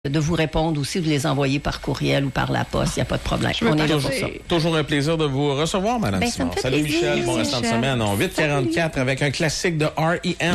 de vous répondre aussi, de les envoyer par courriel ou par la poste. Il n'y a pas de problème. On est là pour ça. Toujours un plaisir de vous recevoir, Mme Simard. Salut plaisir. Michel, bon restant de semaine. En 8h44 avec un classique de R.E.M.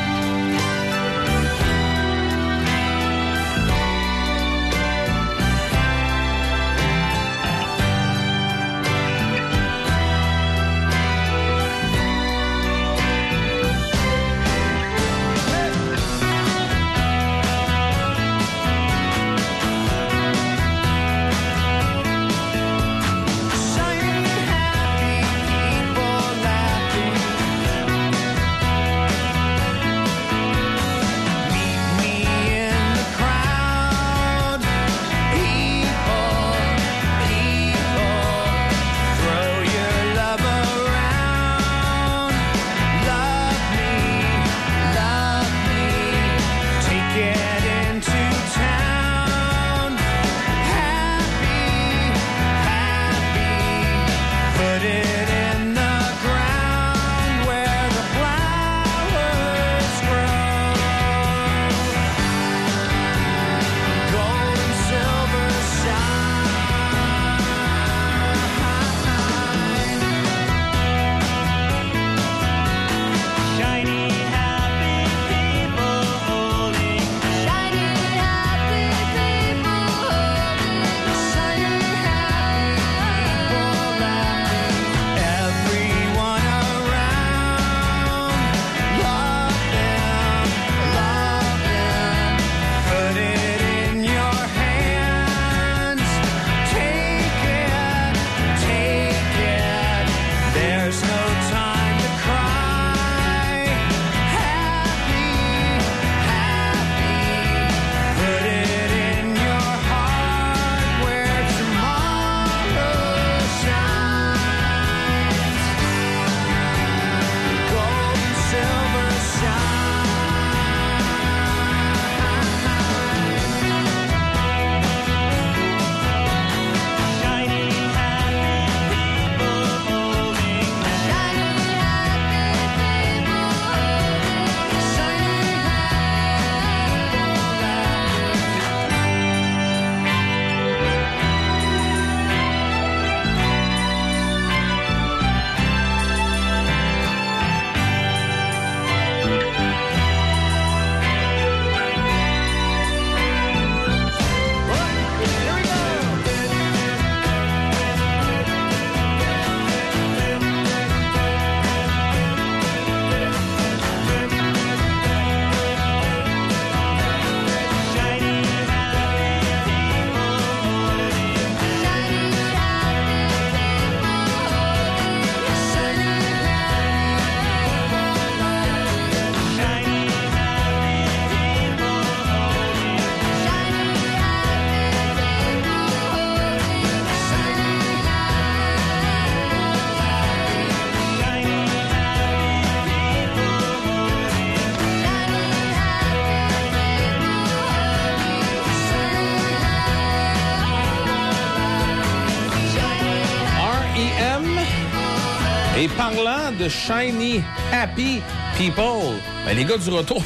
Et parlant de Shiny Happy People, ben les gars du retour...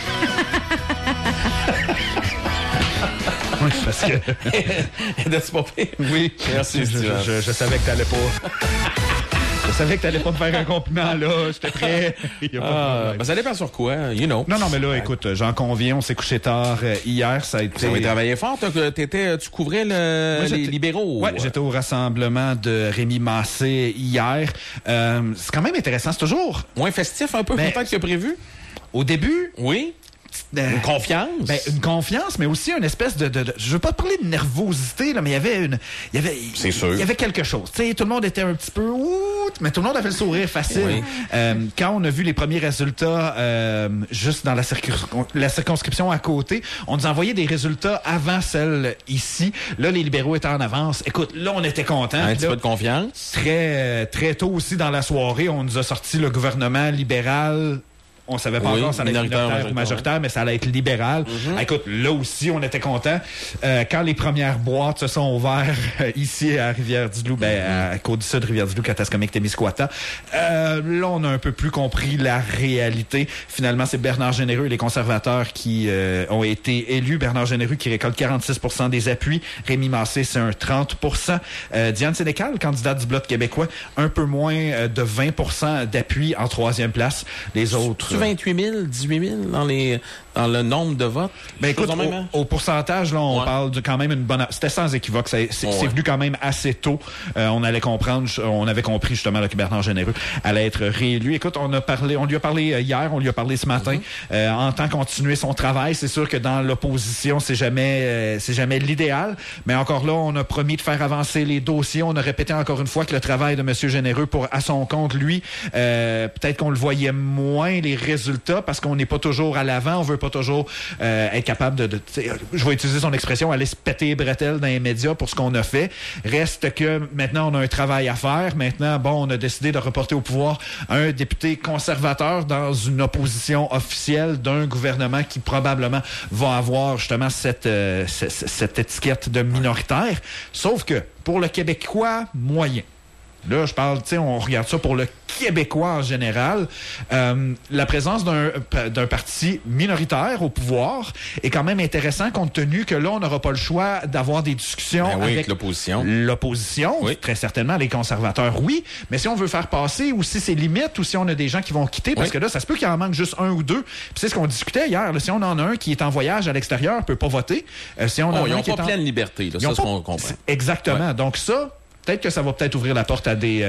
Oui, parce que... That's pas pire. Oui, merci, je savais que t'allais pas... Je savais que t'allais pas me faire un compliment, là. J'étais prêt. Ben ça dépend sur quoi, you know. Non, mais là, écoute, j'en conviens, on s'est couché tard hier, ça a été... Ça va travailler fort, tu couvrais les libéraux. Ouais, j'étais au rassemblement de Rémi Massé hier. C'est quand même intéressant, c'est toujours... Moins festif un peu, peut-être que prévu? Au début... Oui. Une confiance? Une confiance, mais aussi une espèce de je veux pas parler de nervosité, là, mais c'est sûr. Il y avait quelque chose. Tu sais, tout le monde était un petit peu mais tout le monde avait le sourire facile. Oui. Quand on a vu les premiers résultats juste dans la circonscription à côté, on nous envoyait des résultats avant celle ici. Là, les libéraux étaient en avance. Écoute, là, on était contents. Un petit peu de confiance. Très, très tôt aussi dans la soirée, on nous a sorti le gouvernement libéral On savait pas encore si ça allait être minoritaire ou majoritaire, mais ça allait être libéral. Écoute, là aussi, on était contents. Quand les premières boîtes se sont ouvertes ici à Rivière-du-Loup, à Côte-du-Sud, Rivière-du-Loup, Katascomique, Témiscouata, là, on a un peu plus compris la réalité. Finalement, c'est Bernard Généreux et les conservateurs qui ont été élus. Bernard Généreux qui récolte 46% des appuis. Rémi Massé, c'est un 30%. Diane Sénécal, candidate du Bloc québécois, un peu moins de 20% d'appui en troisième place. Les autres... 28 000, 18 000 dans le nombre de votes? Écoute, au pourcentage, là, on parle de quand même une bonne... C'était sans équivoque. C'est venu quand même assez tôt. On avait compris justement là, que Bernard Généreux allait être réélu. Écoute, on lui a parlé hier, on lui a parlé ce matin. Entend continuer son travail. C'est sûr que dans l'opposition, c'est jamais l'idéal. Mais encore là, on a promis de faire avancer les dossiers. On a répété encore une fois que le travail de M. Généreux à son compte, lui, peut-être qu'on le voyait moins, les résultats, parce qu'on n'est pas toujours à l'avant. On veut pas toujours être capable je vais utiliser son expression, aller se péter les bretelles dans les médias pour ce qu'on a fait. Reste que maintenant, on a un travail à faire. Maintenant, on a décidé de reporter au pouvoir un député conservateur dans une opposition officielle d'un gouvernement qui probablement va avoir justement cette étiquette de minoritaire. Sauf que pour le Québécois moyen, là, je parle, on regarde ça pour le Québécois en général. La présence d'un parti minoritaire au pouvoir est quand même intéressant compte tenu que là, on n'aura pas le choix d'avoir des discussions avec l'opposition. L'opposition, très certainement, les conservateurs, oui. Mais si on veut faire passer ou si c'est limite ou si on a des gens qui vont quitter, parce que là, ça se peut qu'il en manque juste un ou deux. Puis c'est ce qu'on discutait hier. Là, si on en a un qui est en voyage à l'extérieur, ne peut pas voter. Si on en a ils n'ont pas pleine liberté. Là, ça, c'est ce qu'on comprend. Exactement. Donc ça... Peut-être que ça va ouvrir la porte à des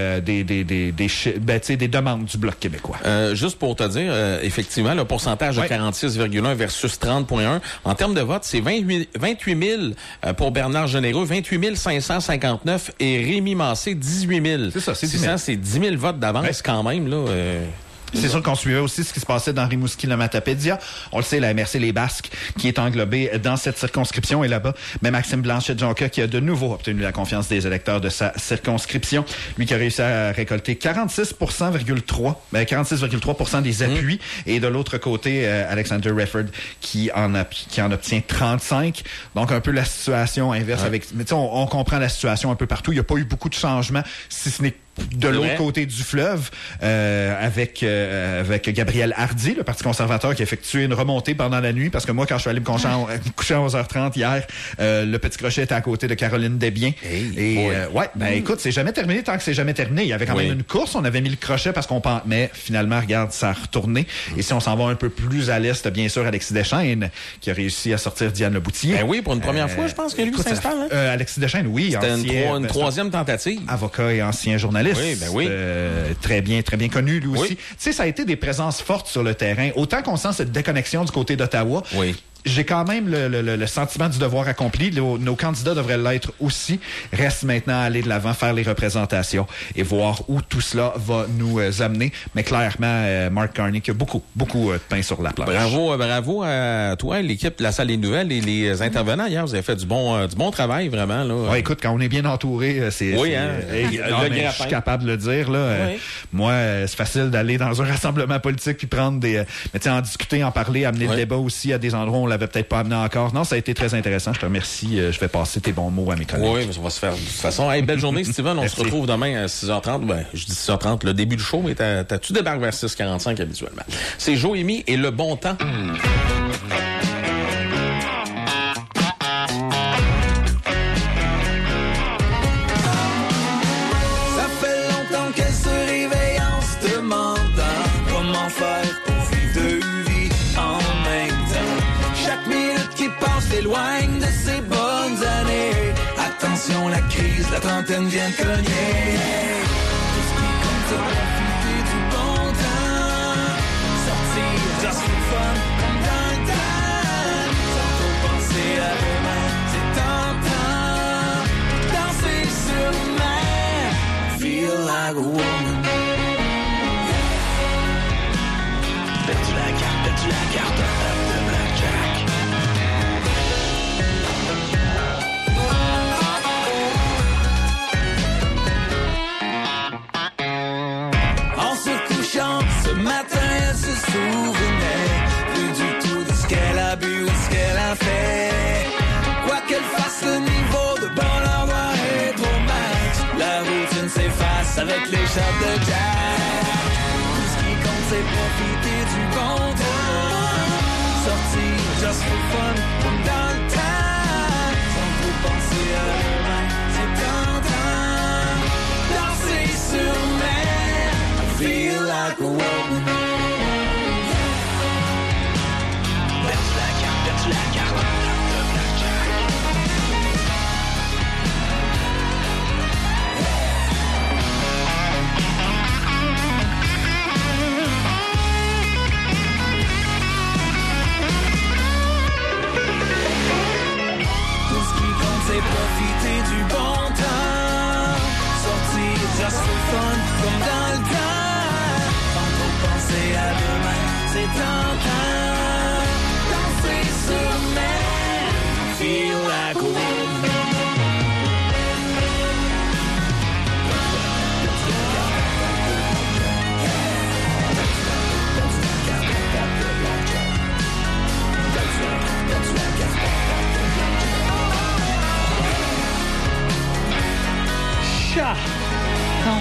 demandes du Bloc québécois. Juste pour te dire, effectivement, le pourcentage de 46,1 versus 30,1. En termes de vote, c'est 28 000 pour Bernard Généreux, 28 559 et Rémi Massé, 18 000. C'est ça, c'est 10 000. C'est 10 000 votes d'avance quand même, là. C'est sûr qu'on suivait aussi ce qui se passait dans Rimouski-le-Matapédia. On le sait, la MRC Les Basques qui est englobée dans cette circonscription est là-bas. Mais Maxime Blanchet-Jonca qui a de nouveau obtenu la confiance des électeurs de sa circonscription. Lui qui a réussi à récolter 46,3% des appuis. Et de l'autre côté, Alexander Refford qui en obtient 35. Donc un peu la situation inverse avec... Mais tu sais, on comprend la situation un peu partout. Il n'y a pas eu beaucoup de changements, si ce n'est de l'autre côté du fleuve, avec Gabriel Hardy, le Parti conservateur, qui a effectué une remontée pendant la nuit, parce que moi, quand je suis allé me coucher à 11h30 hier, le petit crochet était à côté de Caroline Desbiens. Écoute, c'est jamais terminé tant que c'est jamais terminé. Il y avait quand même une course, on avait mis le crochet parce qu'on pense, mais finalement, regarde, ça a retourné. Et si on s'en va un peu plus à l'est, bien sûr, Alexis Deschaines, qui a réussi à sortir Diane Leboutillier. Pour une première fois, je pense que lui s'installe. Alexis Deschaines, oui. C'était une troisième tentative. Avocat et ancien journaliste. Très bien connu lui aussi. Tu sais, ça a été des présences fortes sur le terrain. Autant qu'on sent cette déconnexion du côté d'Ottawa, j'ai quand même le sentiment du devoir accompli. Nos candidats devraient l'être aussi. Reste maintenant à aller de l'avant, faire les représentations et voir où tout cela va nous amener. Mais clairement, Mark Carney qui a beaucoup de pain sur la planche. Bravo à toi, l'équipe de la Salle des Nouvelles et les intervenants hier. Vous avez fait du bon travail, vraiment. Là. Écoute, quand on est bien entouré, je suis capable de le dire. Là, moi, c'est facile d'aller dans un rassemblement politique puis prendre mais en discuter, en parler, amener le débat aussi à des endroits où on l'avait peut-être pas amené encore. Non, ça a été très intéressant. Je te remercie. Je vais passer tes bons mots à mes collègues. Oui, on va se faire de toute façon. Belle journée, Steven. On se retrouve demain à 6h30. Je dis 6h30, le début du show, mais tu débarques vers 6h45 habituellement. C'est Joémie et le bon temps. Ça fait longtemps qu'elle se réveille en se demandant comment faire pour vivre deux vies en même temps. Chaque minute qui passe s'éloigne de ses bonnes années. Attention, la crise, la trentaine vient de cogner. Tout ce qui compte, c'est profiter du bon temps. Sortir just for fun, comme dans le temps. Sans trop penser à demain, c'est tentant. Danser sur mer, feel like a woman. Fais-tu la carte, de blackjack. En se couchant, ce matin, elle se souvient. toutes les shots de Jack. Tout ce qui compte, c'est profiter du bon temps. Sortir just for fun, comme dans le temps. Sans trop penser à demain, c'est tentant. Danser sur mer, I feel like a woman. That's la carte de Blackjack. Tout ce qui compte, c'est profiter du bon temps. Sortir just for fun, comme dans le temps. Sans trop penser à demain, c'est tentant. Danser sur mer, feel like a woman. Chat. Non.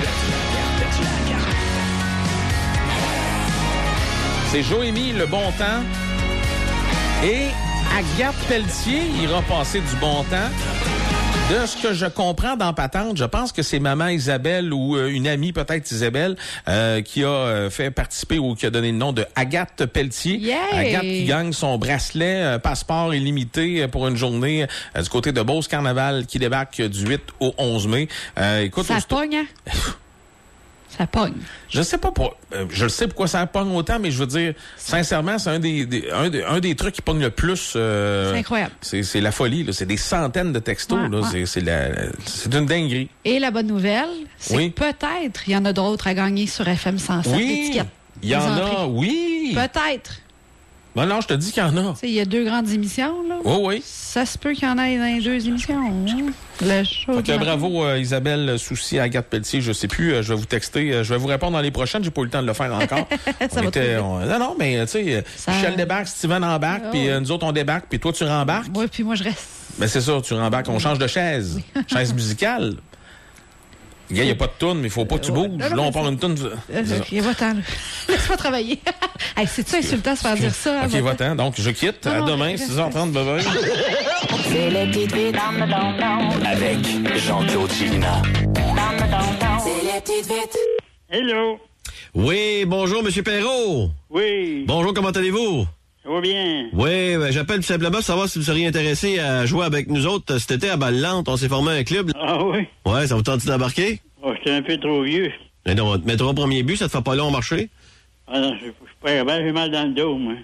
C'est Joémie, le bon temps. Et Agathe Pelletier ira passer du bon temps. De ce que je comprends dans Patente, je pense que c'est maman Isabelle ou une amie, peut-être Isabelle, qui a fait participer ou qui a donné le nom de Agathe Pelletier. Yay! Agathe qui gagne son bracelet passeport illimité pour une journée du côté de Beauce Carnaval qui débarque du 8 au 11 mai. Écoute, Ça pogne, hein? Ça pogne. je sais pas je sais pourquoi ça pogne autant, mais je veux dire, sincèrement, c'est un des trucs qui pogne le plus. C'est incroyable. C'est la folie, là. C'est des centaines de textos, Ouais, là. ouais. C'est une dinguerie. Et la bonne nouvelle, c'est Oui. que peut-être il y en a d'autres à gagner sur FM 107 Oui, l'étiquette. il y en Des a, entrées. oui. Peut-être. Non, je te dis qu'il y en a. Tu sais, il y a 2 grandes émissions, là. Oui, oui. Ça se peut qu'il y en ait dans les 2 émissions. Hein? Le show. Fait que bravo Isabelle Soucy, Agathe Pelletier, je sais plus, je vais vous texter, je vais vous répondre dans les prochaines, j'ai pas eu le temps de le faire encore. Ça va trop vite. Non, mais tu sais, Ça- Michel débarque, Steven embarque, Oh. puis nous autres on débarque, puis toi tu rembarques. Oui, puis moi, je reste. Ben c'est ça, tu rembarques, on change de chaise. Chaise musicale. Gars, il n'y a pas de toune, mais il faut pas que tu bouges. non, Là, on mais parle une toune. OK, va-t'en, là. Laisse-moi travailler. Hey, c'est-tu insultant de se faire dire ça? OK, va-t'en. Donc, je quitte. À Non, demain, reste. 6h30, bye-bye. C'est le petit vite dans le don-don. Avec Jean-Claude Chilina. Dans le don-don. C'est le petit vite. Hello. Oui, bonjour, Monsieur Perrault. Oui, Bonjour, comment allez-vous? ça va bien. Oui, ben, j'appelle tout simplement pour savoir si vous seriez intéressé à jouer avec nous autres cet été à Balle-Lente. On s'est formé un club. Ah oui? Ouais, ça vous tente d'embarquer? Oh, j'étais un peu trop vieux. Mais non, on te mettra au premier but, ça te fait pas long marcher. Ah non, je suis pas capable, j'ai mal dans le dos, moi.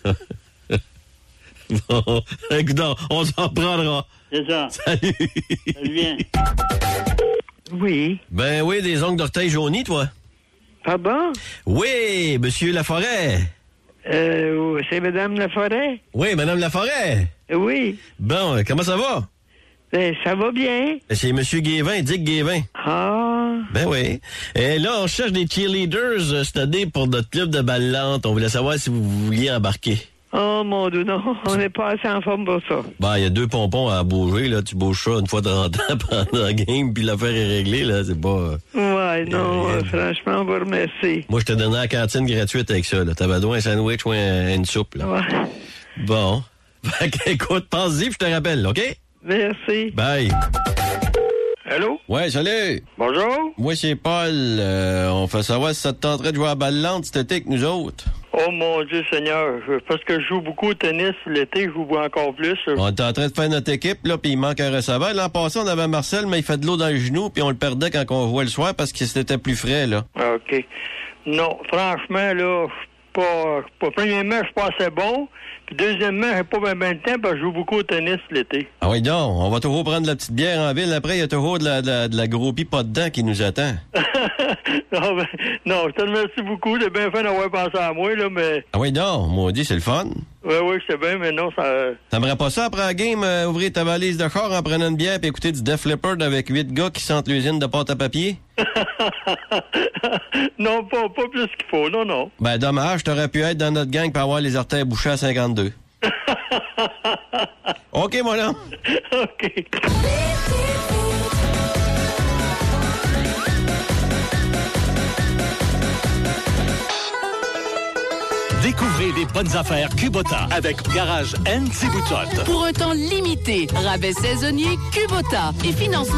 Bon, écoute, on s'en prendra. C'est ça. Salut. Ça vient. Oui. Ben oui, des ongles d'orteil jaunis, toi. Pardon? Oui, Monsieur Laforêt. C'est Madame Laforêt? Oui, Madame Laforêt. Oui. Bon, comment ça va? Ça va bien. C'est Monsieur Guévin, Dick Guévin. Ah. Ben oui. Et là, on cherche des cheerleaders cette année pour notre club de Balle-Lente. On voulait savoir si vous vouliez embarquer. Oh mon Dieu, non. On n'est pas assez en forme pour ça. Ben, il y a 2 pompons à bouger, là. Tu bouges ça une fois de temps en temps pendant la game, puis l'affaire est réglée, là. C'est pas... Ouais, non, franchement, on va remercier. Moi, je te donnais la cantine gratuite avec ça, là. T'avais droit à un sandwich ou une soupe, là. Ouais. Bon. Fait qu'écoute, pense-y, puis je te rappelle, OK? Merci. Bye. Allô? Ouais, salut. Bonjour? Moi, c'est Paul. On fait savoir si ça te tenterait de jouer à Balle-Lente cet été avec nous autres. Oh mon Dieu Seigneur, parce que je joue beaucoup au tennis l'été, je joue encore plus. On est en train de faire notre équipe, là, puis il manque un receveur. L'an passé, on avait Marcel, mais il fait de l'eau dans le genou, puis on le perdait quand on jouait le soir parce que c'était plus frais, là. OK. Non, franchement, là, premièrement, je suis pas assez bon. Puis deuxièmement, j'ai pas bien de temps parce que je joue beaucoup au tennis l'été. Ah oui, donc, on va toujours prendre de la petite bière en ville. Après, il y a toujours de la groupie pas dedans qui nous attend. non, je te remercie beaucoup. C'est bien fait d'avoir pensé à moi, là, mais... Ah oui, donc, maudit, c'est le fun. Oui, je sais bien, mais non, ça... T'aimerais pas ça, après la game, ouvrir ta valise de char en prenant une bière puis écouter du Def Leppard avec 8 gars qui sentent l'usine de pâte à papier? non, pas plus qu'il faut, non. Ben, dommage, t'aurais pu être dans notre gang pour avoir les orteils bouchés à 52. OK, mon homme. OK. Découvrez les bonnes affaires Kubota avec Garage N. Thiboutot. Pour un temps limité, rabais saisonnier Kubota et financement